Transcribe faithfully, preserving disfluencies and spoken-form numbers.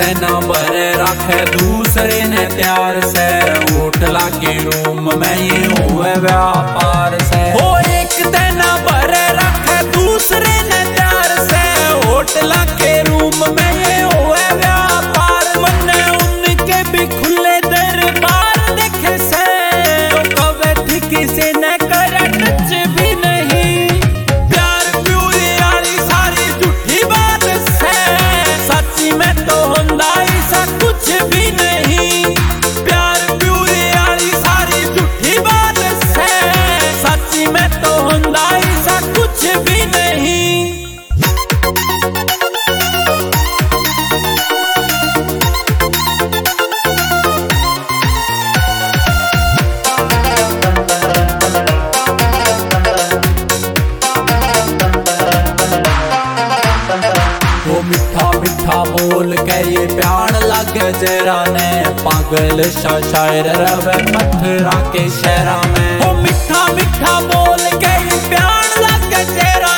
तेना भरे रखे दूसरे ने प्यार से, होटला के रूम में ये हुए व्यापार से। हो एक तेना भरे रखे दूसरे ने प्यार से, होटला के रूम में ये हुए व्यापार। मने उनके भी खुले दरबार देखे से, तो कवे ठीक से न करे टच भी नहीं। प्यार प्यूरी वाली सारी झूठी बात से, सच्ची में तो होंदा ऐसा कुछ भी नहीं। प्यार प्यूरी वाली सारी झूठी बात से, सच्ची में तो होंदा ऐसा कुछ भी नहीं। वो मिठा मिठा बोल के ये प्यार लगे जरा ने, पागल सा शायर रवे मथुरा के शहरा में। वो मिठा मिठा बोल के ये प्यार लगे जरा